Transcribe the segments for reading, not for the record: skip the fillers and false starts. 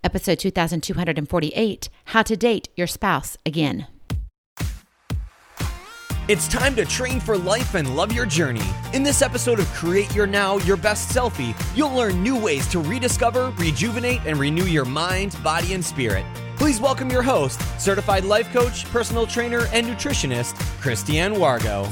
episode 2248, How to Date Your Spouse Again. It's time to train for life and love your journey. In this episode of Create Your Now, Your Best Selfie, you'll learn new ways to rediscover, rejuvenate, and renew your mind, body, and spirit. Please welcome your host, certified life coach, personal trainer, and nutritionist, Christiane Wargo.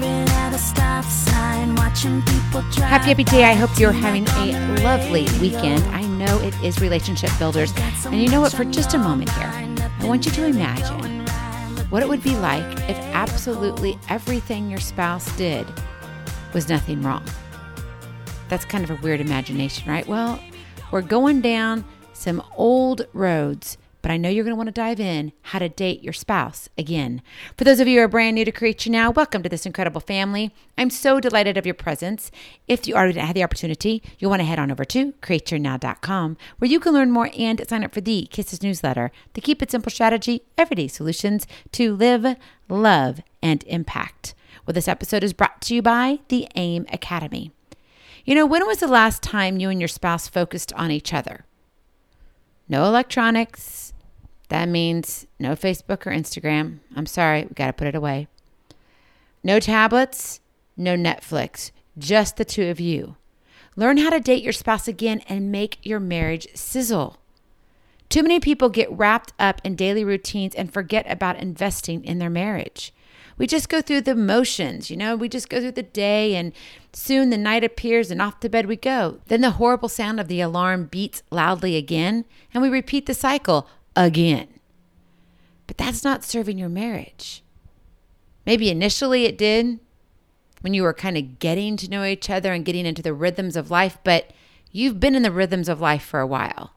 Happy day. I hope you're having a lovely weekend. I know it is Relationship Builders. And you know what? For just a moment here, I want you to imagine what it would be like if absolutely everything your spouse did was nothing wrong. That's kind of a weird imagination, right? Well, we're going down some old roads, but I know you're going to want to dive in how to date your spouse again. For those of you who are brand new to Create Your Now, welcome to this incredible family. I'm so delighted of your presence. If you already had the opportunity, you'll want to head on over to createyournow.com, where you can learn more and sign up for the Kisses newsletter, the Keep It Simple strategy, everyday solutions to live, love, and impact. Well, this episode is brought to you by the AIM Academy. You know, when was the last time you and your spouse focused on each other? No electronics. That means no Facebook or Instagram. I'm sorry, we got to put it away. No tablets, no Netflix, just the two of you. Learn how to date your spouse again and make your marriage sizzle. Too many people get wrapped up in daily routines and forget about investing in their marriage. We just go through the motions, we just go through the day and soon the night appears and off to bed we go. Then the horrible sound of the alarm beats loudly again and we repeat the cycle again. But that's not serving your marriage. Maybe initially it did when you were kind of getting to know each other and getting into the rhythms of life, but you've been in the rhythms of life for a while.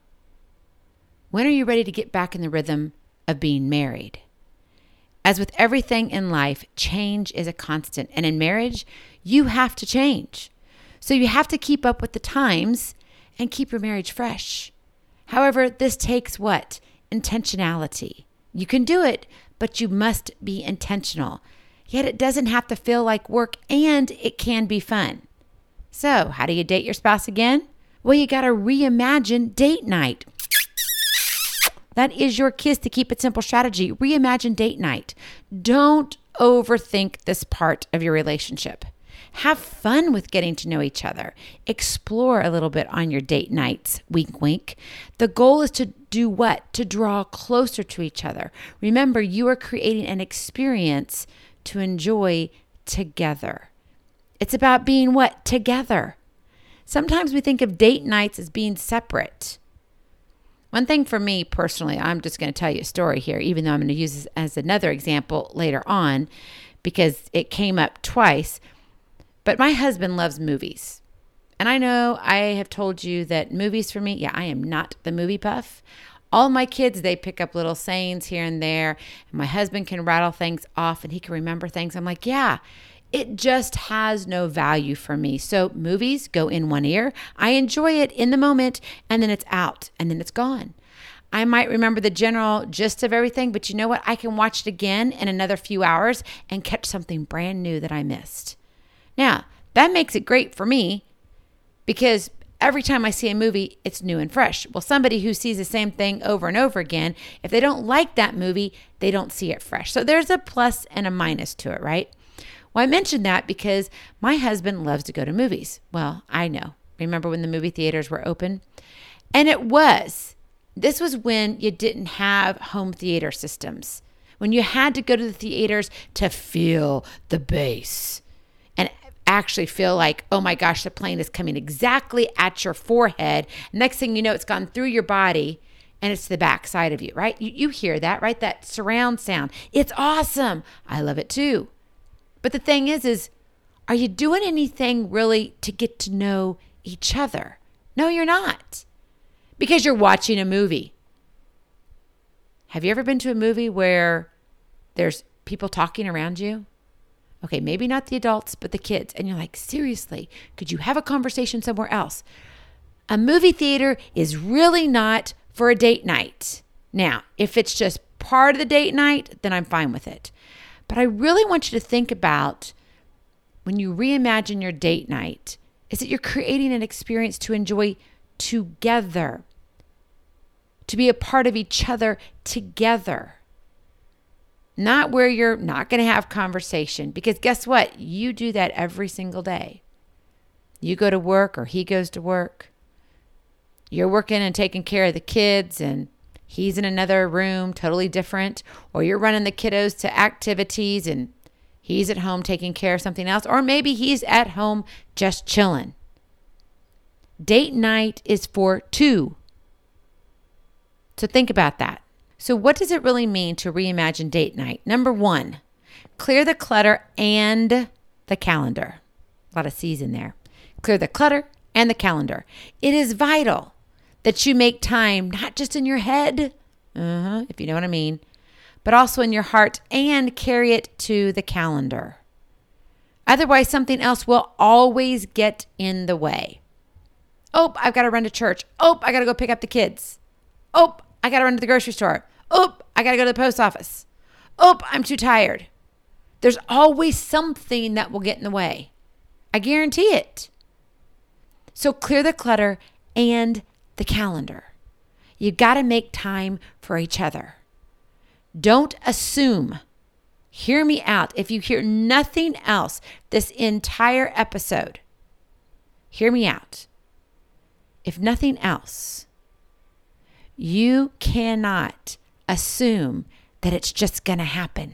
When are you ready to get back in the rhythm of being married? As with everything in life, change is a constant. And in marriage, you have to change. So you have to keep up with the times and keep your marriage fresh. However, this takes what? Intentionality. You can do it, but you must be intentional. Yet it doesn't have to feel like work and it can be fun. So how do you date your spouse again? Well, you got to reimagine date night. That is your Kiss to Keep It Simple strategy. Reimagine date night. Don't overthink this part of your relationship. Have fun with getting to know each other. Explore a little bit on your date nights. Wink, wink. The goal is to do what? To draw closer to each other. Remember, you are creating an experience to enjoy together. It's about being what? Together. Sometimes we think of date nights as being separate. One thing for me personally, I'm just going to tell you a story here, even though I'm going to use this as another example later on because it came up twice. But my husband loves movies. And I know I have told you that movies for me, I am not the movie buff. All my kids, they pick up little sayings here and there. And my husband can rattle things off and he can remember things. I'm like, it just has no value for me. So movies go in one ear. I enjoy it in the moment and then it's out and then it's gone. I might remember the general gist of everything, but you know what? I can watch it again in another few hours and catch something brand new that I missed. Now, that makes it great for me because every time I see a movie, it's new and fresh. Well, somebody who sees the same thing over and over again, if they don't like that movie, they don't see it fresh. So there's a plus and a minus to it, right? Well, I mentioned that because my husband loves to go to movies. Well, I know. Remember when the movie theaters were open? And this was when you didn't have home theater systems, when you had to go to the theaters to feel the bass and actually feel like, oh my gosh, the plane is coming exactly at your forehead. Next thing you know, it's gone through your body and it's the back side of you, right? You hear that, right? That surround sound. It's awesome. I love it too. But the thing is, are you doing anything really to get to know each other? No, you're not. Because you're watching a movie. Have you ever been to a movie where there's people talking around you? Okay, maybe not the adults, but the kids. And you're like, seriously, could you have a conversation somewhere else? A movie theater is really not for a date night. Now, if it's just part of the date night, then I'm fine with it. But I really want you to think about when you reimagine your date night, is that you're creating an experience to enjoy together. to be a part of each other together. Not where you're not going to have conversation, because guess what? You do that every single day. You go to work or he goes to work. You're working and taking care of the kids and he's in another room, totally different. Or you're running the kiddos to activities and he's at home taking care of something else. Or maybe he's at home just chilling. Date night is for two. So think about that. So what does it really mean to reimagine date night? Number one, clear the clutter and the calendar. A lot of C's in there. Clear the clutter and the calendar. It is vital that you make time, not just in your head, if you know what I mean, but also in your heart, and carry it to the calendar. Otherwise, something else will always get in the way. Oh, I've got to run to church. Oh, I got to go pick up the kids. Oh, I got to run to the grocery store. Oh, I got to go to the post office. Oh, I'm too tired. There's always something that will get in the way. I guarantee it. So clear the clutter and the calendar. You got to make time for each other. Don't assume. Hear me out. If you hear nothing else this entire episode, hear me out. If nothing else, you cannot assume that it's just going to happen,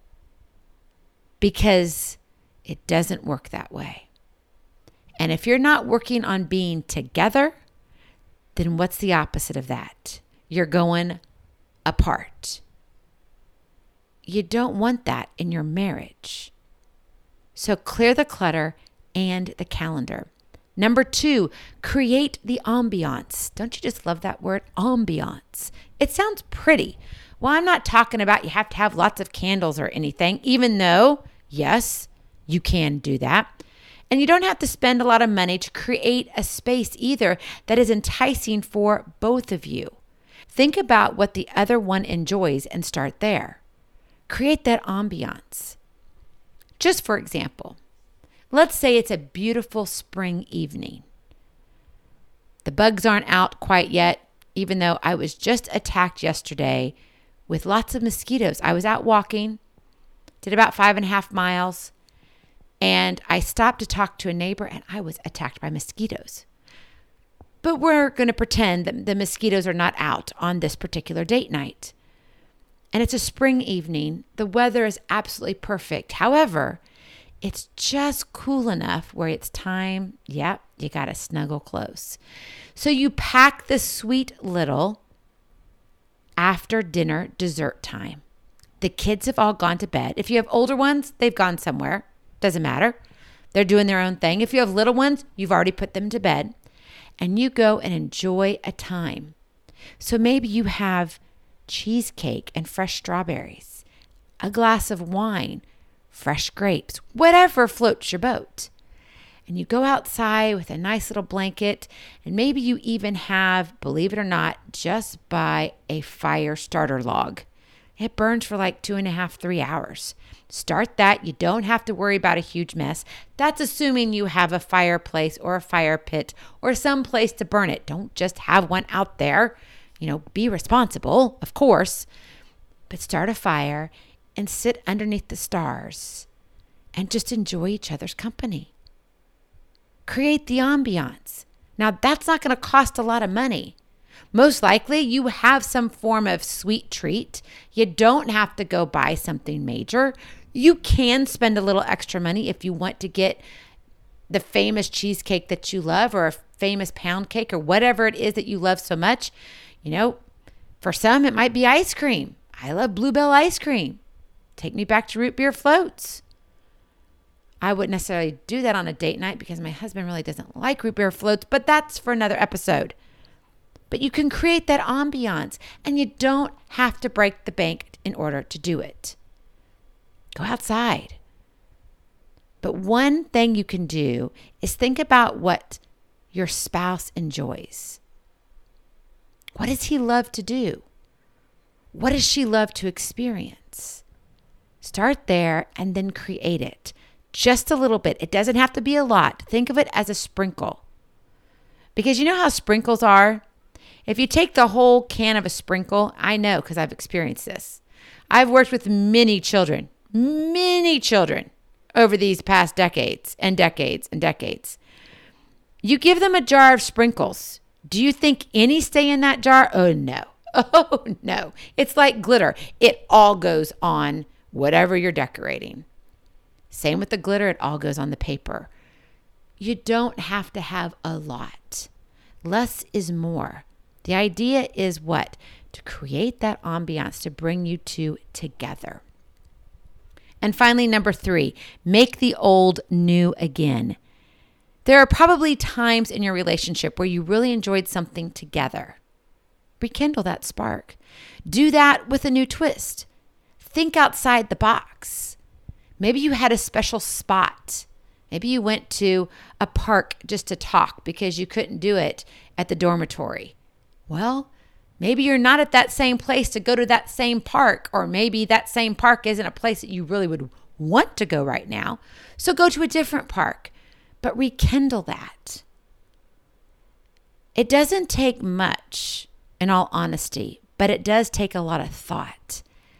because it doesn't work that way. And if you're not working on being together, then what's the opposite of that? You're going apart. You don't want that in your marriage. So clear the clutter and the calendar. Number two, create the ambiance. Don't you just love that word, ambiance? It sounds pretty. Well, I'm not talking about you have to have lots of candles or anything, even though, yes, you can do that. And you don't have to spend a lot of money to create a space either that is enticing for both of you. Think about what the other one enjoys and start there. Create that ambiance. Just for example, let's say it's a beautiful spring evening. The bugs aren't out quite yet, even though I was just attacked yesterday with lots of mosquitoes. I was out walking, did about 5.5 miles, and I stopped to talk to a neighbor, and I was attacked by mosquitoes. But we're going to pretend that the mosquitoes are not out on this particular date night. And it's a spring evening. The weather is absolutely perfect. However, it's just cool enough where it's time, you got to snuggle close. So you pack the sweet little after dinner dessert time. The kids have all gone to bed. If you have older ones, they've gone somewhere. Doesn't matter. They're doing their own thing. If you have little ones, you've already put them to bed. And you go and enjoy a time. So maybe you have cheesecake and fresh strawberries, a glass of wine, fresh grapes, whatever floats your boat. And you go outside with a nice little blanket, and maybe you even have, believe it or not, just buy a fire starter log. It burns for like 2.5, 3 hours. Start that. You don't have to worry about a huge mess. That's assuming you have a fireplace or a fire pit or some place to burn it. Don't just have one out there. Be responsible, of course, but start a fire and sit underneath the stars and just enjoy each other's company. Create the ambiance. Now, that's not going to cost a lot of money. Most likely, you have some form of sweet treat. You don't have to go buy something major. You can spend a little extra money if you want to get the famous cheesecake that you love, or a famous pound cake, or whatever it is that you love so much. For some, it might be ice cream. I love Bluebell ice cream. Take me back to root beer floats. I wouldn't necessarily do that on a date night because my husband really doesn't like root beer floats, but that's for another episode. But you can create that ambiance, and you don't have to break the bank in order to do it. Go outside. But one thing you can do is think about what your spouse enjoys. What does he love to do? What does she love to experience? Start there and then create it. Just a little bit. It doesn't have to be a lot. Think of it as a sprinkle. Because you know how sprinkles are? If you take the whole can of a sprinkle, I know because I've experienced this. I've worked with many children over these past decades and decades and decades. You give them a jar of sprinkles. Do you think any stay in that jar? Oh, no. Oh, no. It's like glitter. It all goes on whatever you're decorating. Same with the glitter. It all goes on the paper. You don't have to have a lot. Less is more. The idea is what? To create that ambiance, to bring you two together. And finally, number 3, make the old new again. There are probably times in your relationship where you really enjoyed something together. Rekindle that spark. Do that with a new twist. Think outside the box. Maybe you had a special spot. Maybe you went to a park just to talk because you couldn't do it at the dormitory. Well, maybe you're not at that same place to go to that same park, or maybe that same park isn't a place that you really would want to go right now. So go to a different park, but rekindle that. It doesn't take much, in all honesty, but it does take a lot of thought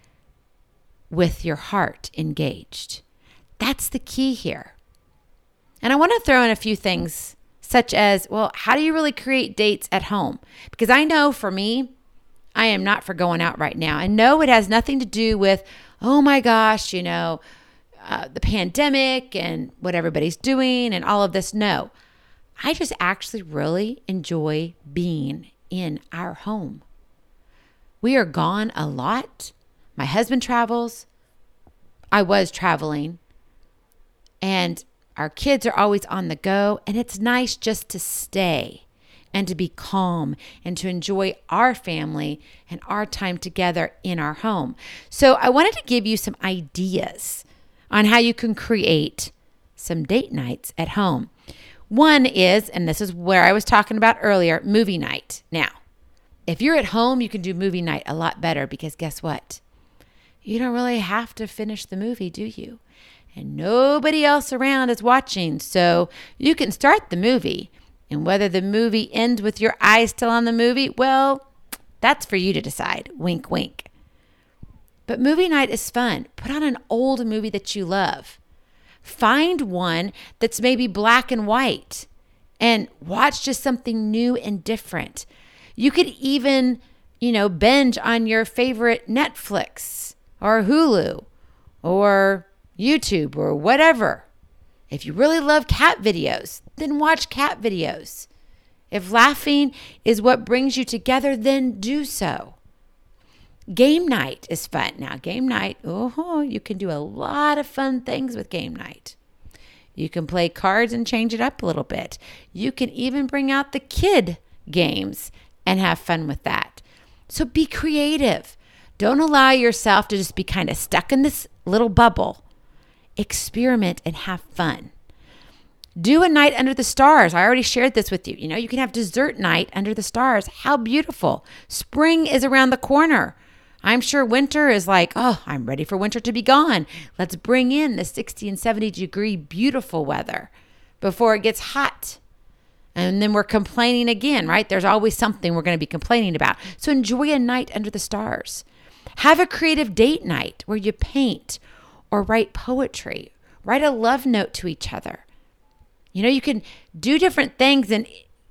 with your heart engaged. That's the key here. And I want to throw in a few things such as, well, how do you really create dates at home? Because I know for me, I am not for going out right now. And no, it has nothing to do with, oh my gosh, the pandemic and what everybody's doing and all of this. No, I just actually really enjoy being in our home. We are gone a lot. My husband travels. I was traveling. And our kids are always on the go, and it's nice just to stay and to be calm and to enjoy our family and our time together in our home. So I wanted to give you some ideas on how you can create some date nights at home. One is, and this is where I was talking about earlier, movie night. Now, if you're at home, you can do movie night a lot better because guess what? You don't really have to finish the movie, do you? And nobody else around is watching. So you can start the movie. And whether the movie ends with your eyes still on the movie, well, that's for you to decide. Wink, wink. But movie night is fun. Put on an old movie that you love. Find one that's maybe black and white and watch just something new and different. You could even, binge on your favorite Netflix or Hulu or YouTube or whatever. If you really love cat videos, then watch cat videos. If laughing is what brings you together, then do so. Game night is fun. Now, game night, you can do a lot of fun things with game night. You can play cards and change it up a little bit. You can even bring out the kid games and have fun with that. So be creative. Don't allow yourself to just be kind of stuck in this little bubble. Experiment and have fun. Do a night under the stars. I already shared this with you. You can have dessert night under the stars. How beautiful. Spring is around the corner. I'm sure winter is like, I'm ready for winter to be gone. Let's bring in the 60 and 70 degree beautiful weather before it gets hot. And then we're complaining again, right? There's always something we're going to be complaining about. So enjoy a night under the stars. Have a creative date night where you paint or write poetry. Write a love note to each other. You can do different things and,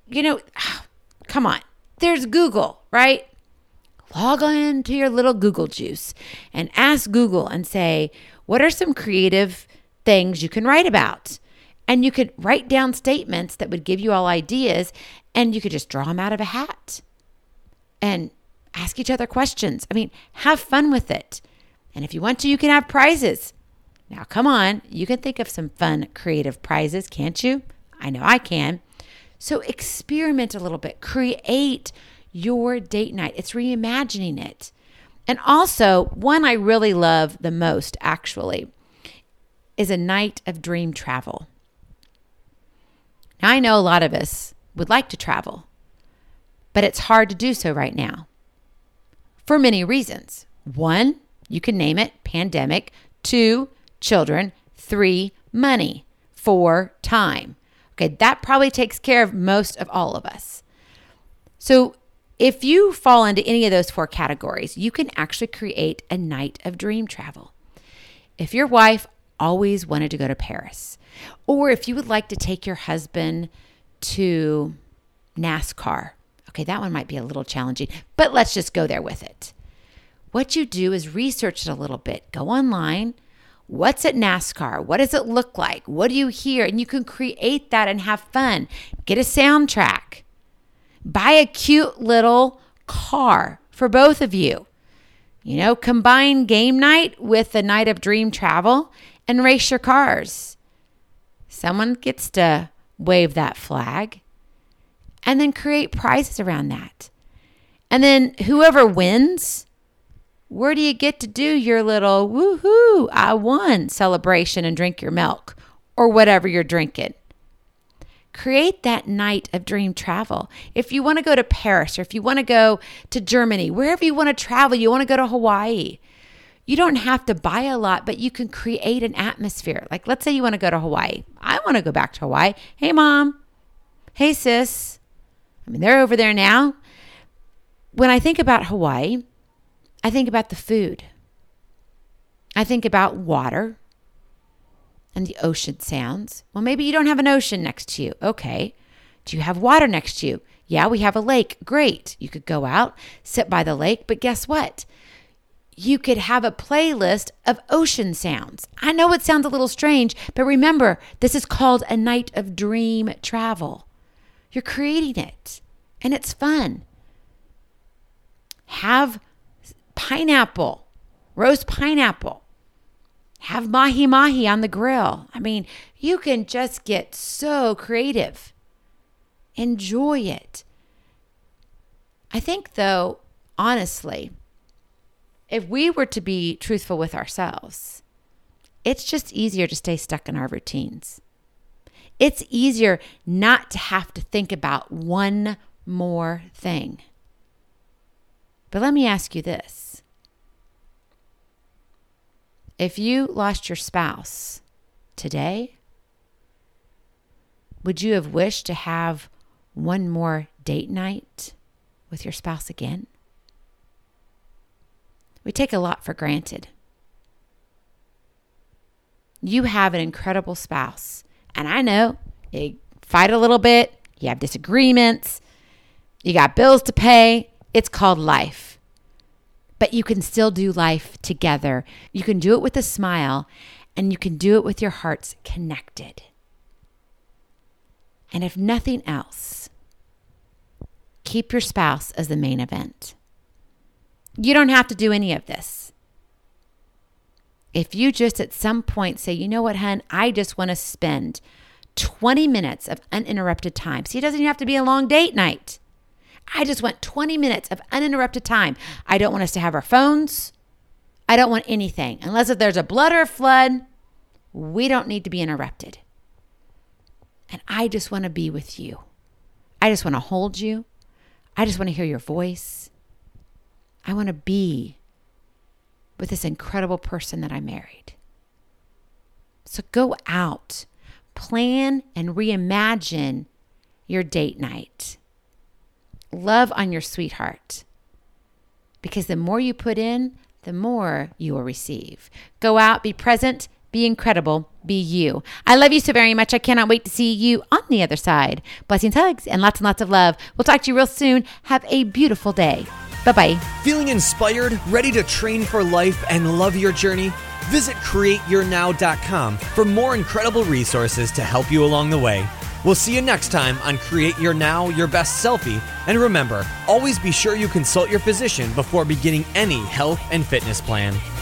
come on. There's Google, right? Log on to your little Google juice and ask Google and say, what are some creative things you can write about? And you could write down statements that would give you all ideas, and you could just draw them out of a hat and ask each other questions. Have fun with it. And if you want to, you can have prizes. Now, come on, you can think of some fun, creative prizes, can't you? I know I can. So experiment a little bit. Create your date night. It's reimagining it. And also, one I really love the most, actually, is a night of dream travel. Now, I know a lot of us would like to travel, but it's hard to do so right now for many reasons. 1, you can name it, pandemic. 2, children. 3, money. 4, time. Okay, that probably takes care of most of all of us. So If you fall into any of those 4 categories, you can actually create a night of dream travel. If your wife always wanted to go to Paris, or if you would like to take your husband to NASCAR, okay, that one might be a little challenging, but let's just go there with it. What you do is research it a little bit. Go online. What's at NASCAR? What does it look like? What do you hear? And you can create that and have fun. Get a soundtrack. Buy a cute little car for both of you. You know, combine game night with the night of dream travel and race your cars. Someone gets to wave that flag and then create prizes around that. And then whoever wins, where do you get to do your little woohoo, I won celebration and drink your milk or whatever you're drinking? Create that night of dream travel. If you want to go to Paris or if you want to go to Germany, wherever you want to travel, you want to go to Hawaii, you don't have to buy a lot, but you can create an atmosphere. Like, let's say you want to go to Hawaii. I want to go back to Hawaii. Hey, Mom. Hey, sis. I mean, they're over there now. When I think about Hawaii, I think about the food. I think about water and the ocean sounds. Well, maybe you don't have an ocean next to you. Okay. Do you have water next to you? Yeah, we have a lake. Great. You could go out, sit by the lake, but guess what? You could have a playlist of ocean sounds. I know it sounds a little strange, but remember, this is called a night of dream travel. You're creating it, and it's fun. Have pineapple, roast pineapple. Have mahi-mahi on the grill. I mean, you can just get so creative. Enjoy it. I think, though, honestly, if we were to be truthful with ourselves, it's just easier to stay stuck in our routines. It's easier not to have to think about one more thing. But let me ask you this. If you lost your spouse today, would you have wished to have one more date night with your spouse again? We take a lot for granted. You have an incredible spouse, and I know you fight a little bit, you have disagreements, you got bills to pay. It's called life. But you can still do life together. You can do it with a smile, and you can do it with your hearts connected. And if nothing else, keep your spouse as the main event. You don't have to do any of this. If you just at some point say, you know what, hun, I just want to spend 20 minutes of uninterrupted time. See, it doesn't even have to be a long date night. I just want 20 minutes of uninterrupted time. I don't want us to have our phones. I don't want anything. Unless if there's a blood or a flood, we don't need to be interrupted. And I just want to be with you. I just want to hold you. I just want to hear your voice. I want to be with this incredible person that I married. So go out, plan and reimagine your date night. Love on your sweetheart, because the more you put in, the more you will receive. Go out, be present, be incredible, be you. I love you so very much. I cannot wait to see you on the other side. Blessings, hugs, and lots of love. We'll talk to you real soon. Have a beautiful day. Bye-bye. Feeling inspired, ready to train for life and love your journey? Visit CreateYourNow.com for more incredible resources to help you along the way. We'll see you next time on Create Your Now, Your Best Selfie. And remember, always be sure you consult your physician before beginning any health and fitness plan.